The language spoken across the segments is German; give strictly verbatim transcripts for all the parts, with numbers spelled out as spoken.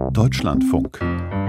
Deutschlandfunk.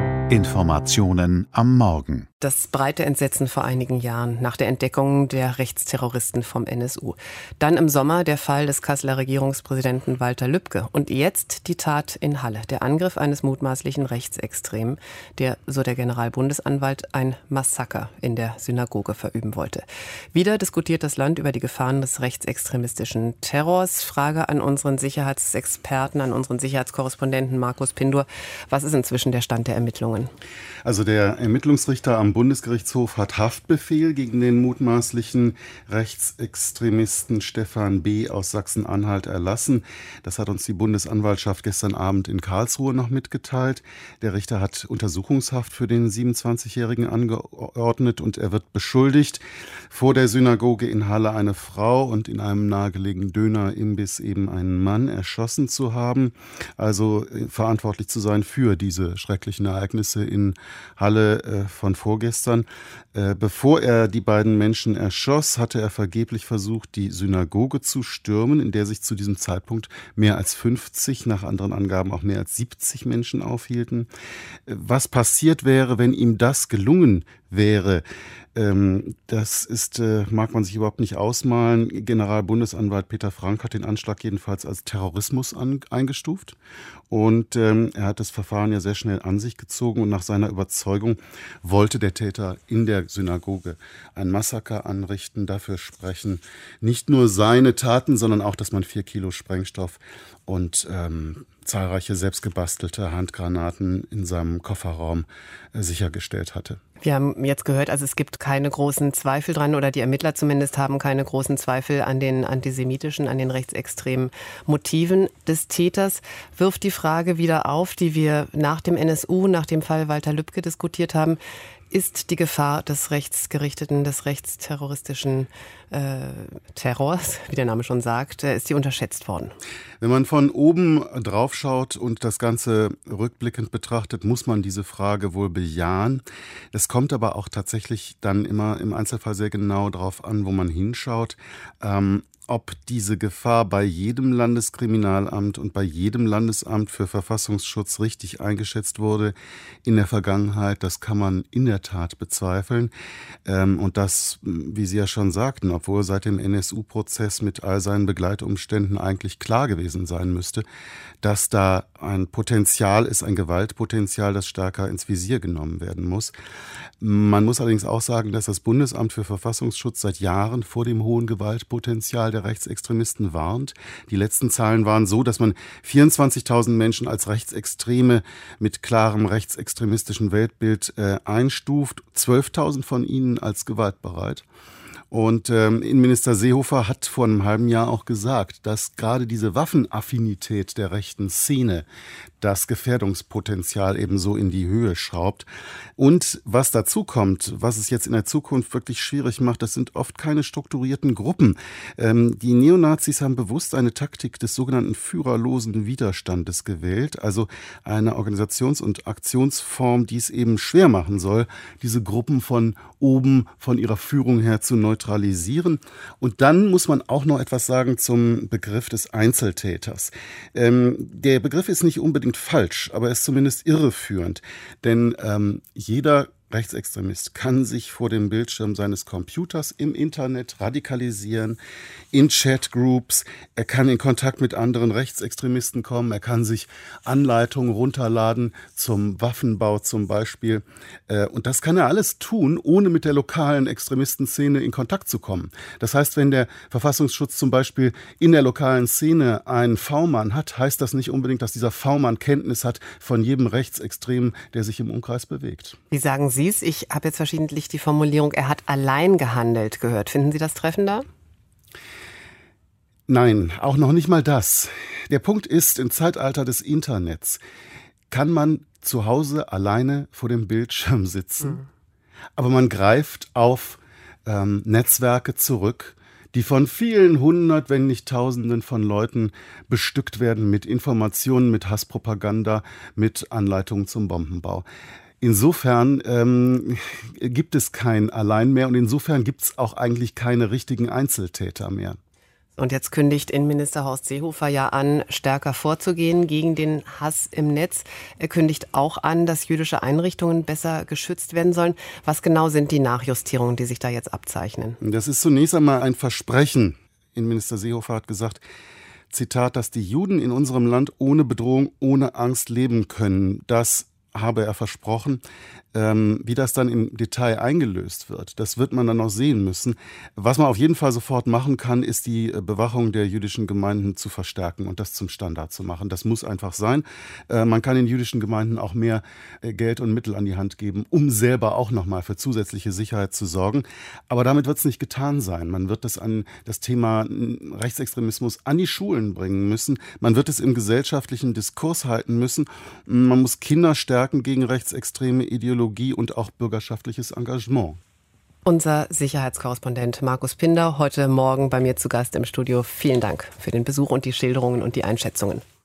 Informationen am Morgen. Das breite Entsetzen vor einigen Jahren nach der Entdeckung der Rechtsterroristen vom N S U. Dann im Sommer der Fall des Kasseler Regierungspräsidenten Walter Lübcke. Und jetzt die Tat in Halle. Der Angriff eines mutmaßlichen Rechtsextremen, der, so der Generalbundesanwalt, ein Massaker in der Synagoge verüben wollte. Wieder diskutiert das Land über die Gefahren des rechtsextremistischen Terrors. Frage an unseren Sicherheitsexperten, an unseren Sicherheitskorrespondenten Markus Pindur. Was ist inzwischen der Stand der Ermittlungen? Also der Ermittlungsrichter am Bundesgerichtshof hat Haftbefehl gegen den mutmaßlichen Rechtsextremisten Stefan B. aus Sachsen-Anhalt erlassen. Das hat uns die Bundesanwaltschaft gestern Abend in Karlsruhe noch mitgeteilt. Der Richter hat Untersuchungshaft für den siebenundzwanzigjährigen angeordnet und er wird beschuldigt, vor der Synagoge in Halle eine Frau und in einem nahegelegenen Dönerimbiss eben einen Mann erschossen zu haben. Also verantwortlich zu sein für diese schrecklichen Ereignisse in Halle äh, von vorgestern. Äh, bevor er die beiden Menschen erschoss, hatte er vergeblich versucht, die Synagoge zu stürmen, in der sich zu diesem Zeitpunkt mehr als fünfzig, nach anderen Angaben auch mehr als siebzig Menschen aufhielten. Äh, was passiert wäre, wenn ihm das gelungen wäre, ähm, das ist, äh, mag man sich überhaupt nicht ausmalen. Generalbundesanwalt Peter Frank hat den Anschlag jedenfalls als Terrorismus an, eingestuft. Und ähm, er hat das Verfahren ja sehr schnell an sich gezogen und nach seiner Überzeugung wollte der Täter in der Synagoge ein Massaker anrichten, dafür sprechen nicht nur seine Taten, sondern auch, dass man vier Kilo Sprengstoff und ähm, zahlreiche selbstgebastelte Handgranaten in seinem Kofferraum äh, sichergestellt hatte. Wir haben jetzt gehört, also es gibt keine großen Zweifel dran, oder die Ermittler zumindest haben keine großen Zweifel an den antisemitischen, an den rechtsextremen Motiven des Täters. Wirft die Frage wieder auf, die wir nach dem N S U, nach dem Fall Walter Lübcke diskutiert haben. Ist die Gefahr des rechtsgerichteten, des rechtsterroristischen äh, Terrors, wie der Name schon sagt, äh, ist die unterschätzt worden? Wenn man von oben drauf schaut und das Ganze rückblickend betrachtet, muss man diese Frage wohl bejahen. Es kommt aber auch tatsächlich dann immer im Einzelfall sehr genau darauf an, wo man hinschaut. Ähm, Ob diese Gefahr bei jedem Landeskriminalamt und bei jedem Landesamt für Verfassungsschutz richtig eingeschätzt wurde in der Vergangenheit, das kann man in der Tat bezweifeln. Und das, wie Sie ja schon sagten, obwohl seit dem N S U-Prozess mit all seinen Begleitumständen eigentlich klar gewesen sein müsste, dass da ein Potenzial ist, ein Gewaltpotenzial, das stärker ins Visier genommen werden muss. Man muss allerdings auch sagen, dass das Bundesamt für Verfassungsschutz seit Jahren vor dem hohen Gewaltpotenzial der Rechtsextremisten warnt. Die letzten Zahlen waren so, dass man vierundzwanzigtausend Menschen als Rechtsextreme mit klarem rechtsextremistischen Weltbild äh, einstuft, zwölftausend von ihnen als gewaltbereit. Und ähm, Innenminister Seehofer hat vor einem halben Jahr auch gesagt, dass gerade diese Waffenaffinität der rechten Szene das Gefährdungspotenzial ebenso in die Höhe schraubt. Und was dazu kommt, was es jetzt in der Zukunft wirklich schwierig macht, das sind oft keine strukturierten Gruppen. Ähm, die Neonazis haben bewusst eine Taktik des sogenannten führerlosen Widerstandes gewählt, also eine Organisations- und Aktionsform, die es eben schwer machen soll, diese Gruppen von oben, von ihrer Führung her zu neutralisieren. Und dann muss man auch noch etwas sagen zum Begriff des Einzeltäters. Ähm, der Begriff ist nicht unbedingt falsch, aber er ist zumindest irreführend. Denn ähm, jeder Rechtsextremist kann sich vor dem Bildschirm seines Computers im Internet radikalisieren, in Chatgroups, er kann in Kontakt mit anderen Rechtsextremisten kommen, er kann sich Anleitungen runterladen zum Waffenbau zum Beispiel. Und das kann er alles tun, ohne mit der lokalen Extremistenszene in Kontakt zu kommen. Das heißt, wenn der Verfassungsschutz zum Beispiel in der lokalen Szene einen V-Mann hat, heißt das nicht unbedingt, dass dieser V-Mann Kenntnis hat von jedem Rechtsextremen, der sich im Umkreis bewegt. Wie sagen Sie es? Ich habe jetzt verschiedentlich die Formulierung, er hat allein gehandelt gehört. Finden Sie das treffender? Nein, auch noch nicht mal das. Der Punkt ist, im Zeitalter des Internets kann man zu Hause alleine vor dem Bildschirm sitzen, mhm. aber man greift auf ähm, Netzwerke zurück, die von vielen hundert, wenn nicht Tausenden von Leuten bestückt werden mit Informationen, mit Hasspropaganda, mit Anleitungen zum Bombenbau. Insofern ähm, gibt es kein Allein mehr und insofern gibt es auch eigentlich keine richtigen Einzeltäter mehr. Und jetzt kündigt Innenminister Horst Seehofer ja an, stärker vorzugehen gegen den Hass im Netz. Er kündigt auch an, dass jüdische Einrichtungen besser geschützt werden sollen. Was genau sind die Nachjustierungen, die sich da jetzt abzeichnen? Das ist zunächst einmal ein Versprechen. Innenminister Seehofer hat gesagt, Zitat, dass die Juden in unserem Land ohne Bedrohung, ohne Angst leben können. Das habe er versprochen. Ähm, wie das dann im Detail eingelöst wird, das wird man dann noch sehen müssen. Was man auf jeden Fall sofort machen kann, ist die Bewachung der jüdischen Gemeinden zu verstärken und das zum Standard zu machen. Das muss einfach sein. Äh, man kann den jüdischen Gemeinden auch mehr äh, Geld und Mittel an die Hand geben, um selber auch nochmal für zusätzliche Sicherheit zu sorgen. Aber damit wird es nicht getan sein. Man wird das an das Thema Rechtsextremismus an die Schulen bringen müssen. Man wird es im gesellschaftlichen Diskurs halten müssen. Man muss Kinder stärken gegen rechtsextreme Ideologien und auch bürgerschaftliches Engagement. Unser Sicherheitskorrespondent Markus Pinder, heute Morgen bei mir zu Gast im Studio. Vielen Dank für den Besuch und die Schilderungen und die Einschätzungen.